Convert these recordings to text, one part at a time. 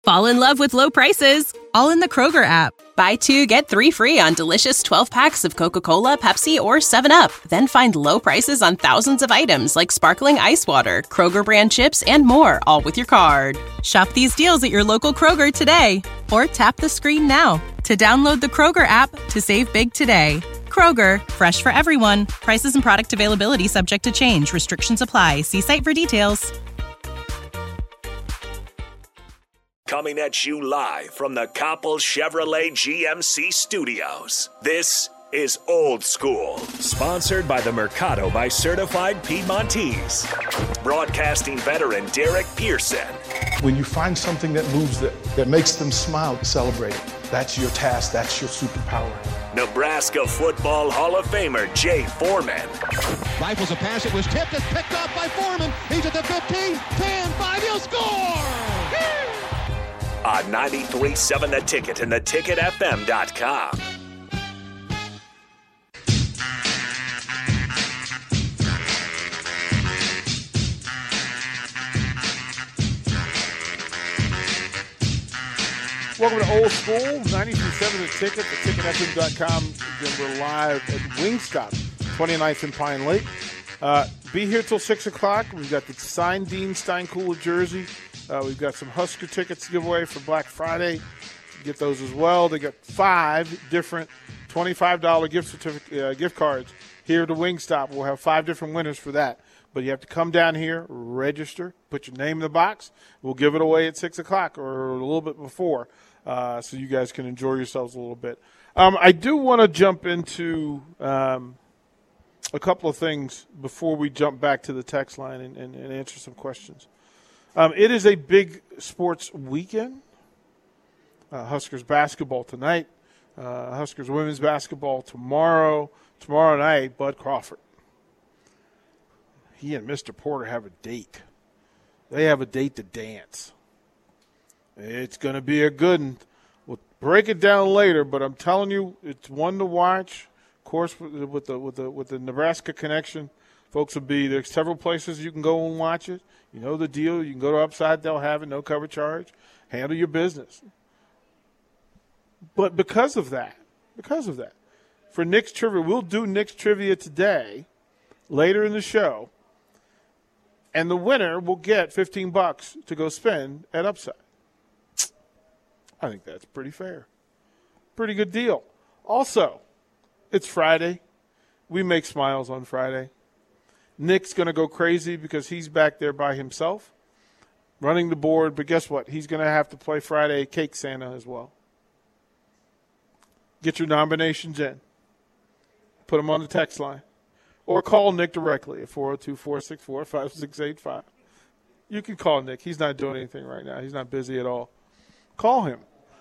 Fall in love with low prices, all in the Kroger app. Buy 2, get 3 free on delicious 12-packs of Coca-Cola, Pepsi, or 7-Up. Then find low prices on thousands of items like sparkling ice water, Kroger brand chips, and more, all with your card. Shop these deals at your local Kroger today, or tap the screen now to download the Kroger app to save big today. Kroger, fresh for everyone. Prices and product availability subject to change. Restrictions apply. See site for details. Coming at you live from the Coppel Chevrolet GMC studios. This is Old School, sponsored by the Mercado by Certified Piedmontese. Broadcasting veteran Derek Pearson. When you find something that moves that makes them smile, celebrate it. That's your task. That's your superpower. Nebraska Football Hall of Famer Jay Foreman. Rifles a pass. It was tipped. It's picked off by Foreman. He's at the 15, 10, 5. He'll score! On 93.7 The Ticket and theticketfm.com. Welcome to Old School, 93.7 The Ticket, theticketfm.com. Again, we're live at Wingstop, 29th and Pine Lake. Be here till 6 o'clock. We've got the signed Dean Steinkuhler jersey. We've got some Husker tickets to give away for Black Friday. Get those as well. They got 5 different $25 gift cards here to Wingstop. We'll have 5 different winners for that. But you have to come down here, register, put your name in the box. We'll give it away at 6 o'clock or a little bit before so you guys can enjoy yourselves a little bit. I do want to jump into a couple of things before we jump back to the text line and answer some questions. It is a big sports weekend. Huskers basketball tonight. Huskers women's basketball tomorrow. Tomorrow night, Bud Crawford. He and Mr. Porter have a date. They have a date to dance. It's going to be a good one. We'll break it down later, but I'm telling you, it's one to watch. Of course, with the Nebraska connection, folks will be there's several places you can go and watch it. You know the deal. You can go to Upside. They'll have it. No cover charge. Handle your business. But because of that, for Nick's Trivia, we'll do Nick's Trivia today, later in the show, and the winner will get $15 to go spend at Upside. I think that's pretty fair. Pretty good deal. Also, it's Friday. We make smiles on Friday. Nick's going to go crazy because he's back there by himself running the board. But guess what? He's going to have to play Friday Cake Santa as well. Get your nominations in. Put them on the text line. Or call Nick directly at 402-464-5685. You can call Nick. He's not doing anything right now. He's not busy at all. Call him.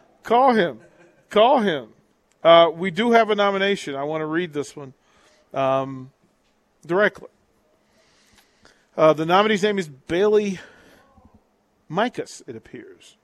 We do have a nomination. I want to read this one directly. The nominee's name is Bailey Micus, it appears.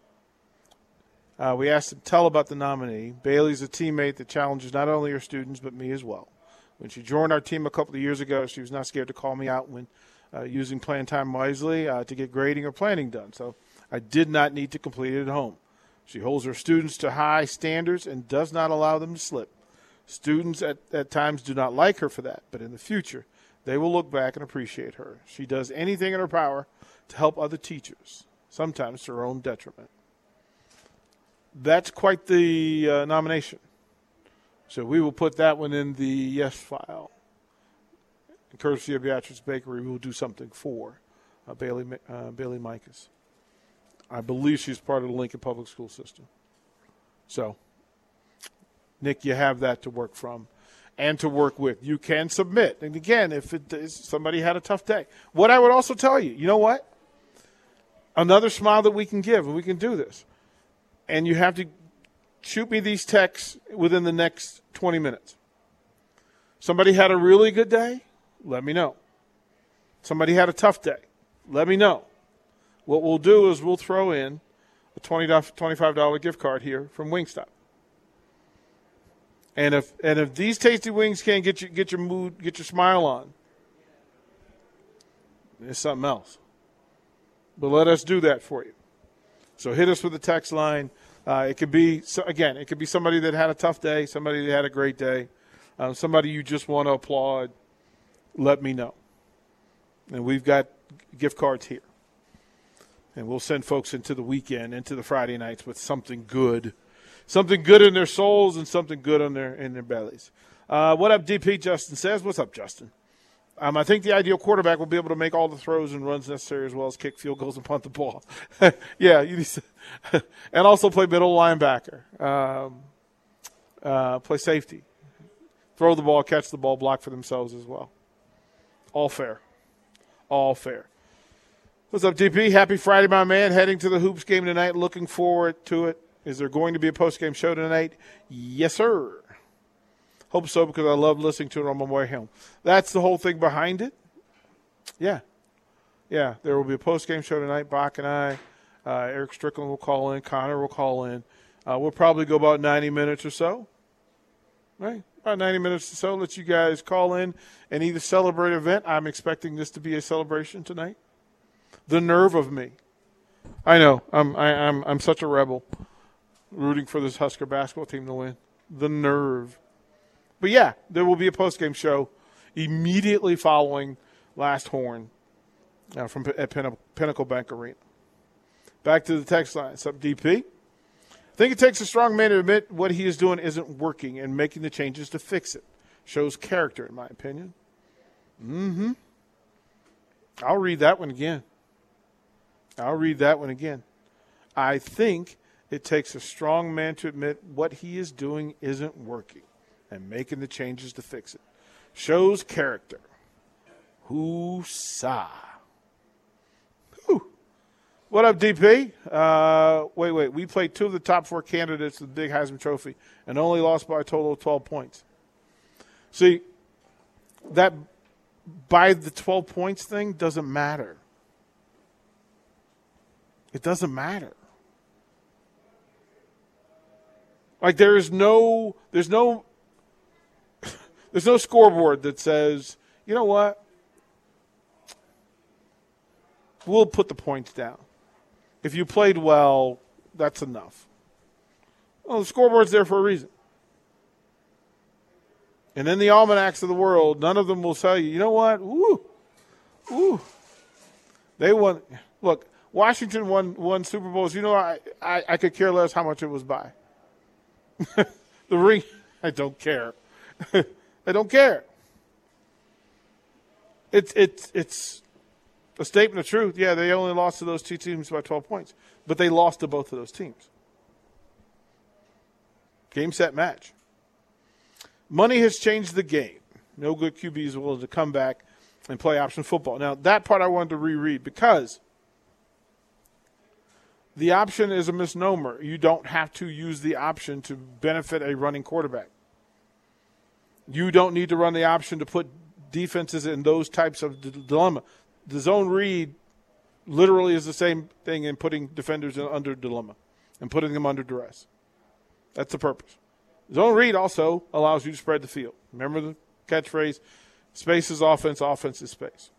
We asked him to tell about the nominee. Bailey's a teammate that challenges not only her students but me as well. When she joined our team a couple of years ago, she was not scared to call me out when using playing time wisely to get grading or planning done. So I did not need to complete it at home. She holds her students to high standards and does not allow them to slip. Students at times do not like her for that, but in the future, they will look back and appreciate her. She does anything in her power to help other teachers, sometimes to her own detriment. That's quite the nomination. So we will put that one in the yes file. And courtesy of Beatrice Bakery, we will do something for Bailey Micus. I believe she's part of the Lincoln Public School system. So, Nick, you have that to work from and to work with. You can submit. And again, if somebody had a tough day. What I would also tell you, you know what? Another smile that we can give, and we can do this. And you have to shoot me these texts within the next 20 minutes. Somebody had a really good day? Let me know. Somebody had a tough day? Let me know. What we'll do is we'll throw in a $25 gift card here from Wingstop. And if these tasty wings can't get your mood, get your smile on, there's something else. But let us do that for you. So hit us with the text line. It could be somebody that had a tough day, somebody that had a great day, somebody you just want to applaud. Let me know. And we've got gift cards here. And we'll send folks into the weekend, into the Friday nights with something good in their souls and something good in their bellies. What up, DP? Justin says. What's up, Justin? I think the ideal quarterback will be able to make all the throws and runs necessary as well as kick field goals and punt the ball. Yeah, and also play middle linebacker, play safety, throw the ball, catch the ball, block for themselves as well. All fair. All fair. What's up, DP? Happy Friday, my man. Heading to the Hoops game tonight. Looking forward to it. Is there going to be a post-game show tonight? Yes, sir. Hope so, because I love listening to it on my way home. That's the whole thing behind it. Yeah. Yeah, there will be a post-game show tonight. Bach and I, Eric Strickland will call in. Connor will call in. We'll probably go about 90 minutes or so. Right? About 90 minutes or so. Let you guys call in and either celebrate an event. I'm expecting this to be a celebration tonight. The nerve of me. I know. I'm such a rebel rooting for this Husker basketball team to win. The nerve. But, yeah, there will be a post-game show immediately following Last Horn at Pinnacle Bank Arena. Back to the text line. What's up, DP? I think it takes a strong man to admit what he is doing isn't working and making the changes to fix it. Shows character, in my opinion. Mm-hmm. I'll read that one again. I think it takes a strong man to admit what he is doing isn't working and making the changes to fix it. Shows character. Woo-sa. Whew. What up, DP? Wait. We played 2 of the top 4 candidates of the Big Heisman Trophy and only lost by a total of 12 points. See, that by the 12 points thing doesn't matter. It doesn't matter. Like there's no scoreboard that says, you know what? We'll put the points down. If you played well, that's enough. Well, the scoreboard's there for a reason. And in the almanacs of the world, none of them will tell you know what? Ooh. They won. Look, Washington won Super Bowls. You know, I could care less how much it was by. The ring, I don't care. I don't care. It's a statement of truth. Yeah, they only lost to those 2 teams by 12 points, but they lost to both of those teams. Game, set, match. Money has changed the game. No good QB is willing to come back and play option football. Now, that part I wanted to reread because the option is a misnomer. You don't have to use the option to benefit a running quarterback. You don't need to run the option to put defenses in those types of dilemma. The zone read literally is the same thing in putting defenders under dilemma and putting them under duress. That's the purpose. Zone read also allows you to spread the field. Remember the catchphrase, space is offense, offense is space.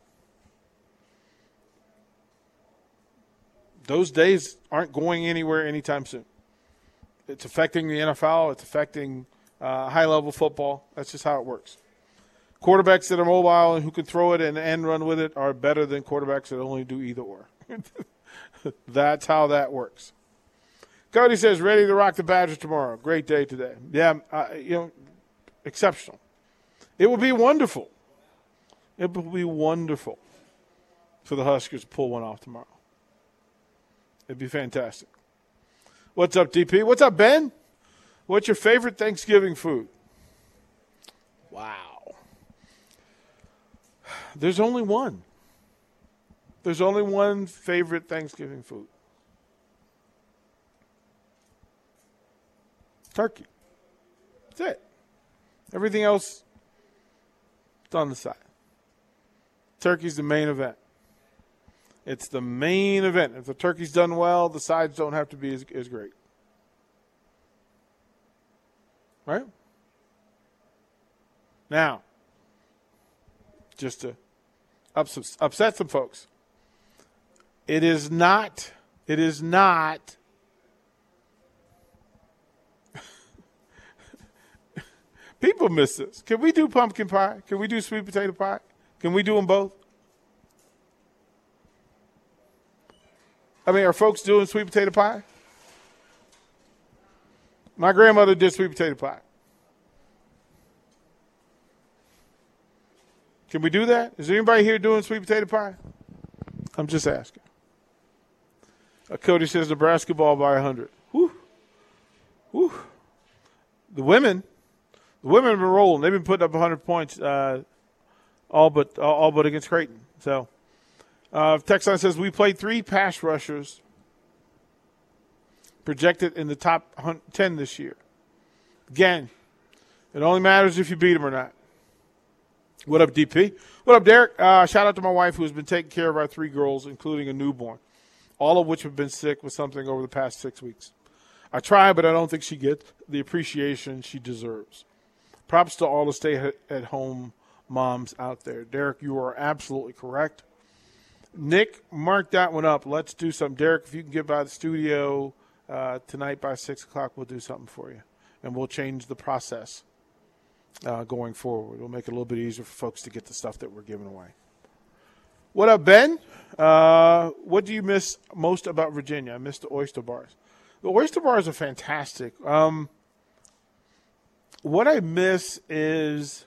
Those days aren't going anywhere anytime soon. It's affecting the NFL. It's affecting high-level football. That's just how it works. Quarterbacks that are mobile and who can throw it and run with it are better than quarterbacks that only do either or. That's how that works. Cody says, ready to rock the Badgers tomorrow. Great day today. Yeah, exceptional. It would be wonderful. It would be wonderful for the Huskers to pull one off tomorrow. It'd be fantastic. What's up, DP? What's up, Ben? What's your favorite Thanksgiving food? Wow. There's only one. There's only one favorite Thanksgiving food. Turkey. That's it. Everything else is on the side. Turkey's the main event. It's the main event. If the turkey's done well, the sides don't have to be as great. Right? Now, just to upset some folks, it is not It is not. People miss this. Can we do pumpkin pie? Can we do sweet potato pie? Can we do them both? I mean, are folks doing sweet potato pie? My grandmother did sweet potato pie. Can we do that? Is there anybody here doing sweet potato pie? I'm just asking. Cody says Nebraska ball by 100. Whew. Whew. The women have been rolling. They've been putting up 100 points all but against Creighton. So, Texan says we played 3 pass rushers projected in the top 10 this year. Again, it only matters if you beat them or not. What up, DP? What up, Derek? Shout out to my wife who has been taking care of our 3 girls, including a newborn, all of which have been sick with something over the past 6 weeks. I try, but I don't think she gets the appreciation she deserves. Props to all the stay-at-home moms out there. Derek, you are absolutely correct. Nick, mark that one up. Let's do something. Derek, if you can get by the studio tonight by 6 o'clock, we'll do something for you. And we'll change the process going forward. We'll make it a little bit easier for folks to get the stuff that we're giving away. What up, Ben? What do you miss most about Virginia? I miss the oyster bars. The oyster bars are fantastic. What I miss is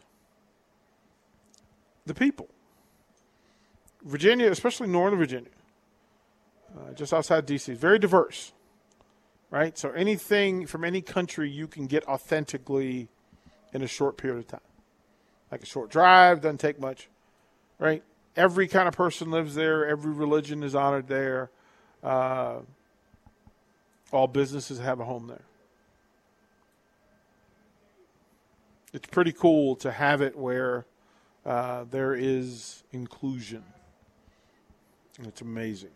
the people. Virginia, especially Northern Virginia, just outside D.C., is very diverse, right? So anything from any country you can get authentically in a short period of time. Like a short drive, doesn't take much, right? Every kind of person lives there. Every religion is honored there. All businesses have a home there. It's pretty cool to have it where there is inclusion. And it's amazing.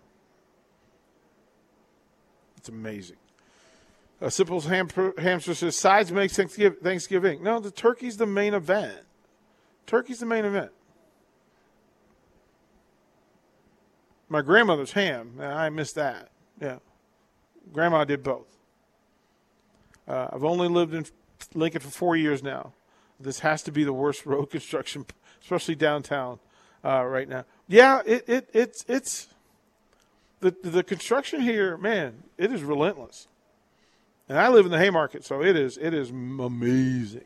It's amazing. Simple's Hamster says, sides makes Thanksgiving. No, the turkey's the main event. Turkey's the main event. My grandmother's ham. I missed that. Yeah. Grandma did both. I've only lived in Lincoln for 4 years now. This has to be the worst road construction, especially downtown right now. Yeah, it's the construction here, man, it is relentless. And I live in the Haymarket, so it is amazing.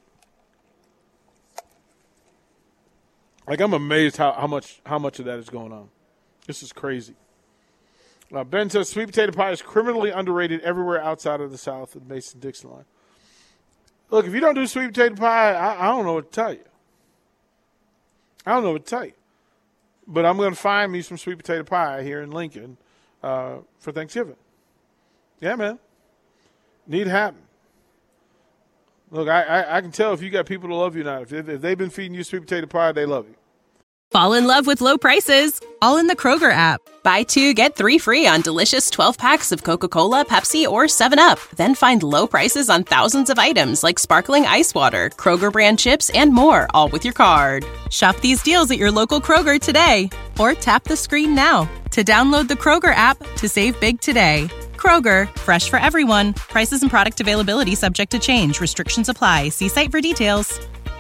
Like, I'm amazed how much of that is going on. This is crazy. Ben says sweet potato pie is criminally underrated everywhere outside of the South and Mason-Dixon line. Look, if you don't do sweet potato pie, I don't know what to tell you. But I'm going to find me some sweet potato pie here in Lincoln for Thanksgiving. Yeah, man. Need to happen. Look, I can tell if you got people that love you now. If they've been feeding you sweet potato pie, they love you. Fall in love with low prices, all in the Kroger app. Buy 2, get 3 free on delicious 12-packs of Coca-Cola, Pepsi, or 7-Up. Then find low prices on thousands of items like sparkling ice water, Kroger brand chips, and more, all with your card. Shop these deals at your local Kroger today, or tap the screen now to download the Kroger app to save big today. Kroger, fresh for everyone. Prices and product availability subject to change. Restrictions apply. See site for details.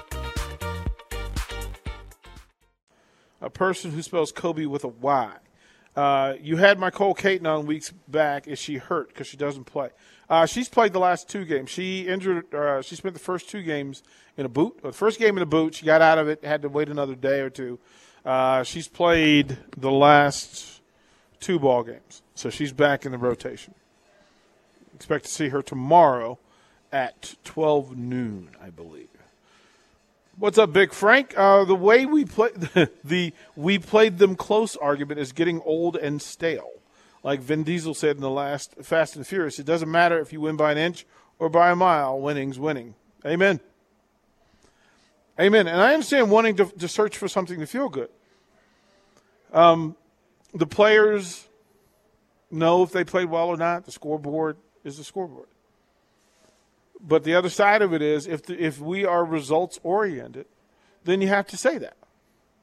A person who spells Kobe with a Y. You had Nicole Caton on weeks back. Is she hurt because she doesn't play? She's played the last 2 games. She injured. She spent the first 2 games in a boot. The first game in a boot, she got out of it, had to wait another day or 2. She's played the last 2 ball games, so she's back in the rotation. Expect to see her tomorrow at 12 noon, I believe. What's up, Big Frank? The way we play we played them close argument is getting old and stale. Like Vin Diesel said in the last Fast and Furious, it doesn't matter if you win by an inch or by a mile. Winning's winning. Amen. Amen. And I understand wanting to search for something to feel good. The players know if they played well or not. The scoreboard is the scoreboard. But the other side of it is, if we are results oriented, then you have to say that,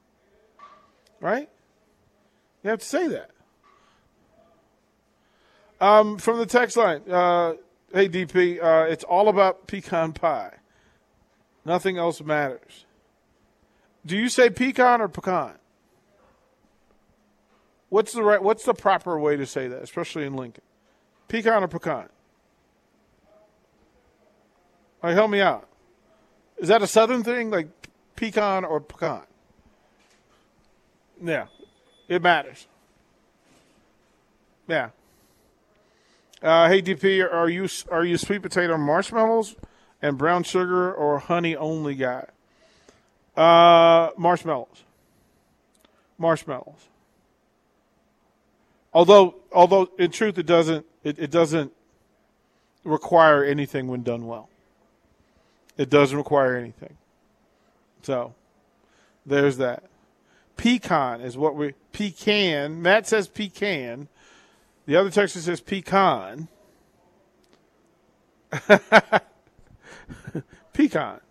right? You have to say that. From the text line, hey, DP, it's all about pecan pie. Nothing else matters. Do you say pecan or pecan? What's the proper way to say that, especially in Lincoln? Pecan or pecan? All right, help me out. Is that a Southern thing, like pecan or pecan? Yeah, it matters. Yeah. Hey, DP, are you sweet potato marshmallows and brown sugar or honey only guy? Marshmallows. Although in truth it doesn't require anything when done well. It doesn't require anything. So there's that. Pecan is what pecan. Matt says pecan. The other texter says pecan. Pecan.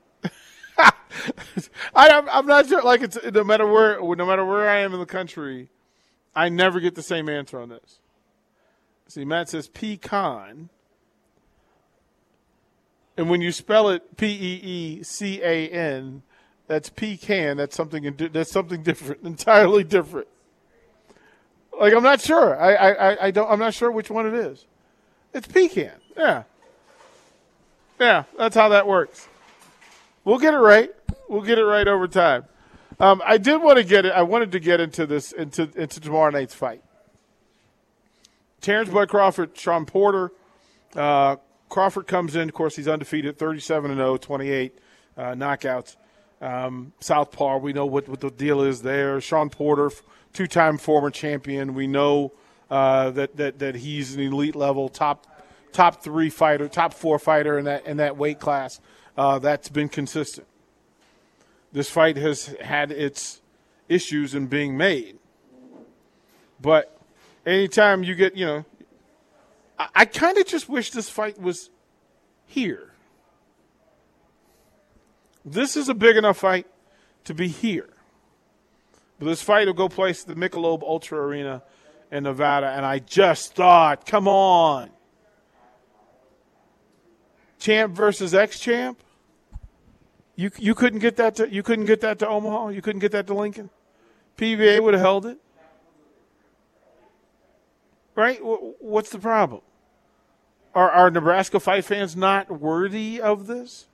I'm not sure. Like, it's no matter where I am in the country, I never get the same answer on this. See, Matt says pecan, and when you spell it Peecan, that's pecan. That's something different, entirely different. Like, I'm not sure. I'm not sure which one it is. It's pecan. Yeah. Yeah, that's how that works. We'll get it right. We'll get it right over time. I wanted to get into this into tomorrow night's fight. Terrence Bud Crawford, Sean Porter. Crawford comes in. Of course, he's undefeated, 37-0, 28 knockouts. Southpaw, we know what the deal is there. Sean Porter, two-time former champion. We know that he's an elite level top 3 fighter, top 4 fighter in that weight class. That's been consistent. This fight has had its issues in being made. But anytime you get, I kind of just wish this fight was here. This is a big enough fight to be here. But this fight will go place at the Michelob Ultra Arena in Nevada, and I just thought, come on. Champ versus ex-champ? You couldn't get that to Omaha? You couldn't get that to Lincoln? PBA would have held it. Right? What's the problem? Are Nebraska fight fans not worthy of this?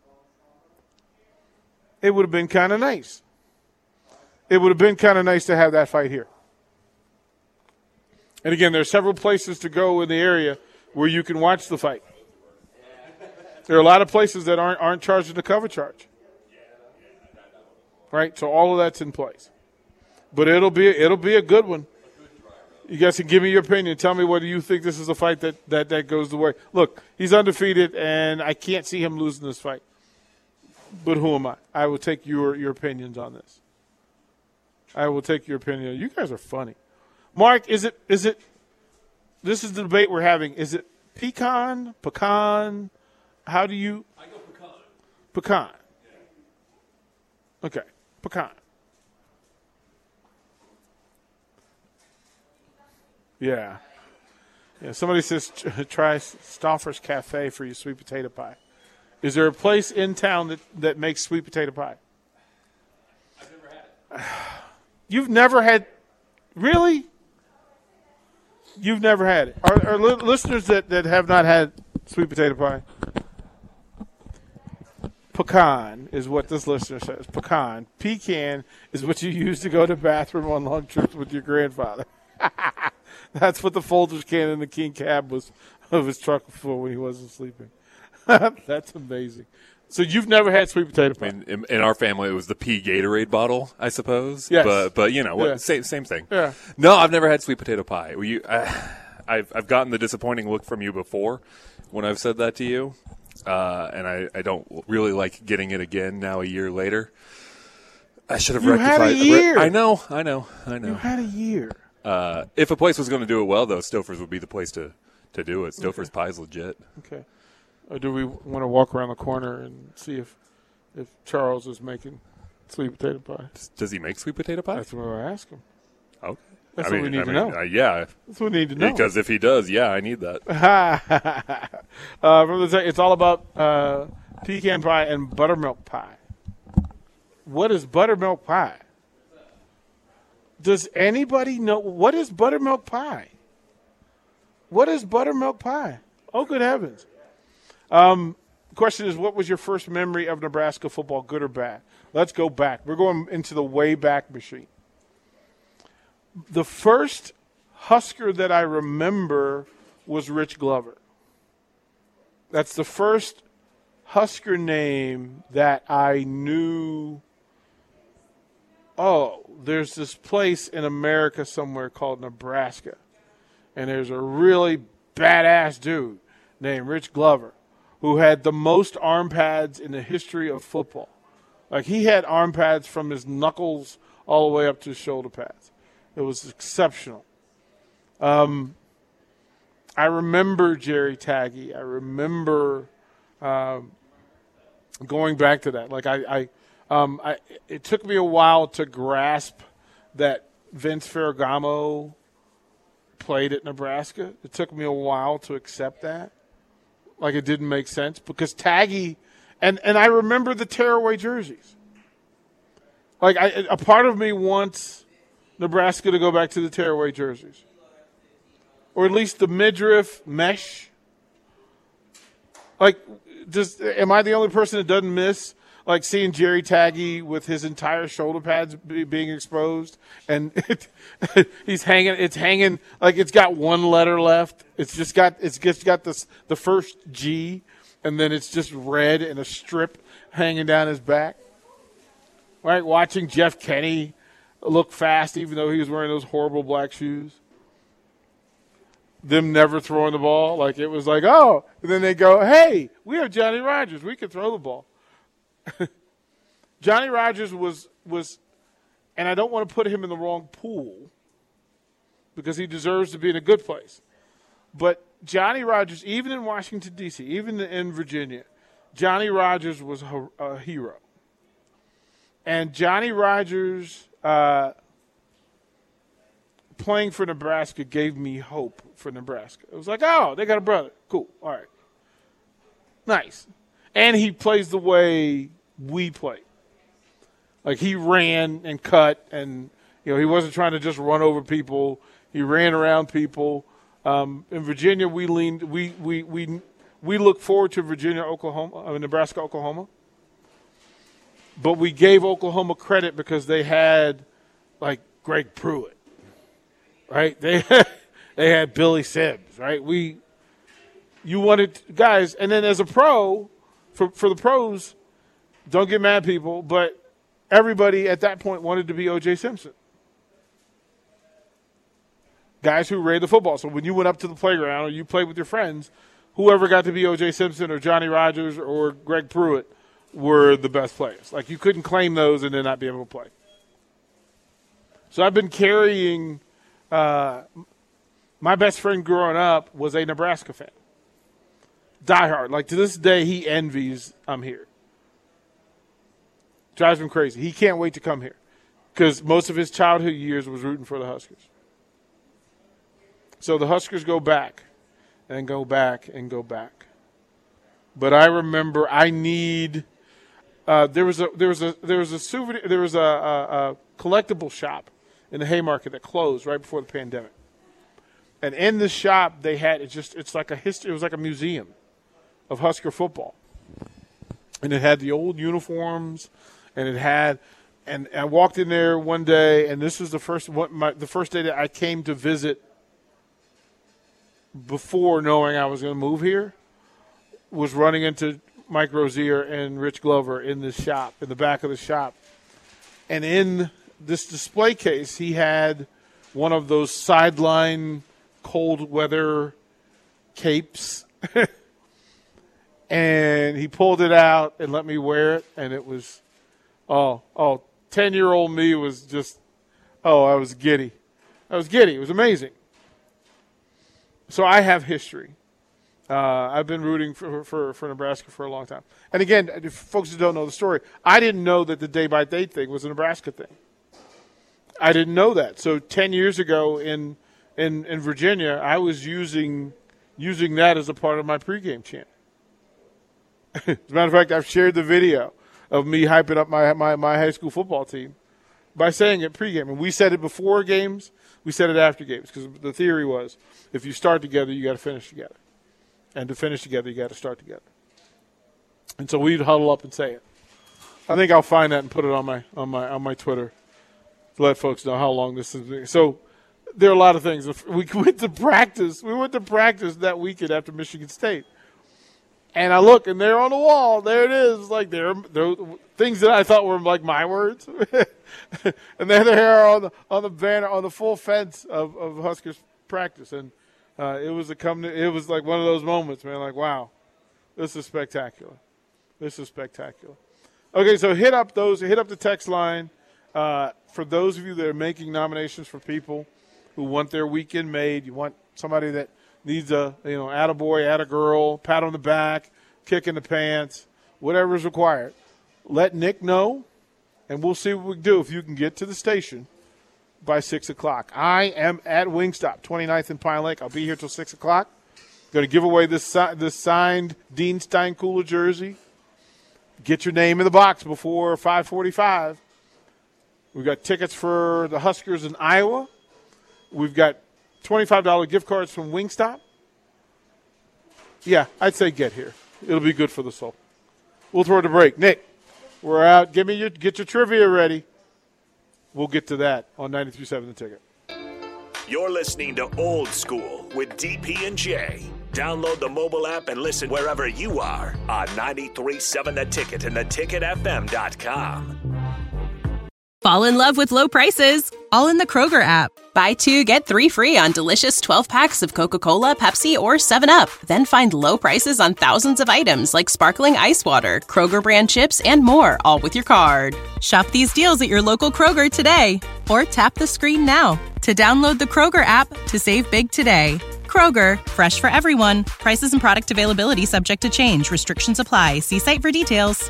It would have been kind of nice. It would have been kind of nice to have that fight here. And again, there are several places to go in the area where you can watch the fight. There are a lot of places that aren't charging the cover charge. Right? So all of that's in place. But it'll be a good one. You guys can give me your opinion. Tell me whether you think this is a fight that goes the way. Look, he's undefeated, and I can't see him losing this fight. But who am I? I will take your opinions on this. I will take your opinion. You guys are funny. Mark, is it this is the debate we're having. Is it pecan? How do you? I go pecan. Pecan. Yeah. Okay. Pecan. Yeah. Yeah. Somebody says try Stauffer's Cafe for your sweet potato pie. Is there a place in town that makes sweet potato pie? I've never had it. You've never had? Really? You've never had it? Are listeners that have not had sweet potato pie? Pecan is what this listener says. Pecan. Pecan is what you use to go to the bathroom on long trips with your grandfather. That's what the Folgers can in the King cab was of his truck for when he wasn't sleeping. That's amazing. So you've never had sweet potato pie? I mean, in our family, it was the pea Gatorade bottle, I suppose. Yes. But you know, Yeah. same thing. Yeah. No, I've never had sweet potato pie. I've gotten the disappointing look from you before when I've said that to you, and I don't really like getting it again now a year later. I should have rectified. Had a year. I know. You had a year. If a place was going to do it well, though, Stouffer's would be the place to do it. Stouffer's pie's legit. Okay. Or do we want to walk around the corner and see if Charles is making sweet potato pie? Does he make sweet potato pie? That's what I ask him. Okay. That's what we need to know. Yeah. That's what we need to know. Because if he does, I need that. It's all about pecan pie and buttermilk pie. What is buttermilk pie? Does anybody know what is buttermilk pie? What is buttermilk pie? Oh, good heavens. Question is, what was your first memory of Nebraska football, good or bad? Let's go back. We're going into the way back machine. The first Husker that I remember was Rich Glover. That's the first Husker name that I knew. Oh, there's this place in America somewhere called Nebraska, and there's a really badass dude named Rich Glover who had the most arm pads in the history of football. Like, he had arm pads from his knuckles all the way up to his shoulder pads. It was exceptional. I remember Jerry Taggy. I remember going back to that. Like, it took me a while to grasp that Vince Ferragamo played at Nebraska. It took me a while to accept that. Like, it didn't make sense because Taggy, and I remember the tearaway jerseys. Like, a part of me wants Nebraska to go back to the tearaway jerseys, or at least the midriff mesh. Like, am I the only person that doesn't miss like seeing Jerry Taggy with his entire shoulder pads being exposed, and it's hanging like it's got one letter left. It's just got the first G, and then it's just red and a strip hanging down his back. Right, watching Jeff Kenny look fast, even though he was wearing those horrible black shoes. Them never throwing the ball, like it was like, oh, and then they go, hey, we have Johnny Rodgers, we can throw the ball. Johnny Rodgers was, and I don't want to put him in the wrong pool because he deserves to be in a good place. But Johnny Rodgers, even in Washington, D.C., even in Virginia, Johnny Rodgers was a hero. And Johnny Rodgers playing for Nebraska gave me hope for Nebraska. It was like, oh, they got a brother. Cool. All right. Nice. And he plays the way we play. Like, he ran and cut, and he wasn't trying to just run over people. He ran around people. In Virginia, we look forward to Nebraska, Oklahoma. But we gave Oklahoma credit because they had like Greg Pruitt, right? They had Billy Sims, right? You wanted guys, and then as a pro, for the pros, don't get mad, people, but everybody at that point wanted to be O.J. Simpson. Guys who ran the football. So when you went up to the playground or you played with your friends, whoever got to be O.J. Simpson or Johnny Rodgers or Greg Pruitt were the best players. Like, you couldn't claim those and then not be able to play. So I've been carrying my best friend growing up was a Nebraska fan. Diehard. Like, to this day, he envies I'm here. Drives him crazy. He can't wait to come here because most of his childhood years was rooting for the Huskers. So the Huskers go back and go back and go back. But I remember there was a collectible shop in the Haymarket that closed right before the pandemic. And in the shop they had it was like a museum of Husker football. And it had the old uniforms, and I walked in there one day, and this was the first day that I came to visit before knowing I was going to move here, was running into Mike Rozier and Rich Glover in this shop, in the back of the shop. And in this display case, he had one of those sideline cold weather capes. And he pulled it out and let me wear it. And it was, 10-year-old me was just, I was giddy. It was amazing. So I have history. I've been rooting for Nebraska for a long time. And again, if folks who don't know the story, I didn't know that the day-by-day thing was a Nebraska thing. I didn't know that. So 10 years ago in Virginia, I was using that as a part of my pregame chant. As a matter of fact, I've shared the video of me hyping up my high school football team by saying it pregame. And we said it before games, we said it after games, because the theory was if you start together, you got to finish together. And to finish together, you got to start together. And so we'd huddle up and say it. I think I'll find that and put it on my Twitter to let folks know how long this has been. So there are a lot of things. We went to practice. We went to practice that weekend after Michigan State. And I look, and they're on the wall. There it is. Like they're things that I thought were like my words. And there they are on the banner, on the full fence of Huskers practice. And it was like one of those moments, man. Like, wow, this is spectacular. This is spectacular. Okay, so hit up the text line for those of you that are making nominations for people who want their weekend made. You want somebody that needs a attaboy, attagirl, pat on the back, kick in the pants, whatever is required. Let Nick know, and we'll see what we can do if you can get to the station by 6 o'clock. I am at Wingstop, 29th and Pine Lake. I'll be here till 6 o'clock. Going to give away this signed Dean Steinkuhler jersey. Get your name in the box before 5:45. We've got tickets for the Huskers in Iowa. We've got $25 gift cards from Wingstop. Yeah, I'd say get here. It'll be good for the soul. We'll throw it a break. Nick, we're out. Get your trivia ready. We'll get to that on 93.7 The Ticket. You're listening to Old School with DP and J. Download the mobile app and listen wherever you are on 93.7 The Ticket and theticketfm.com. Fall in love with low prices, all in the Kroger app. Buy 2, get 3 free on delicious 12-packs of Coca-Cola, Pepsi, or 7-Up. Then find low prices on thousands of items like sparkling ice water, Kroger brand chips, and more, all with your card. Shop these deals at your local Kroger today, or tap the screen now to download the Kroger app to save big today. Kroger, fresh for everyone. Prices and product availability subject to change. Restrictions apply. See site for details.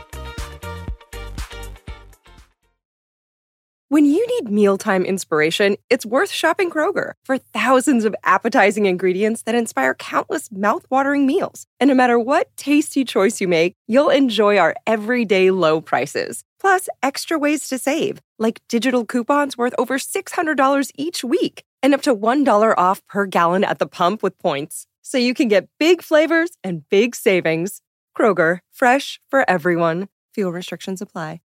When you need mealtime inspiration, it's worth shopping Kroger for thousands of appetizing ingredients that inspire countless mouth-watering meals. And no matter what tasty choice you make, you'll enjoy our everyday low prices. Plus, extra ways to save, like digital coupons worth over $600 each week and up to $1 off per gallon at the pump with points. So you can get big flavors and big savings. Kroger, fresh for everyone. Fuel restrictions apply.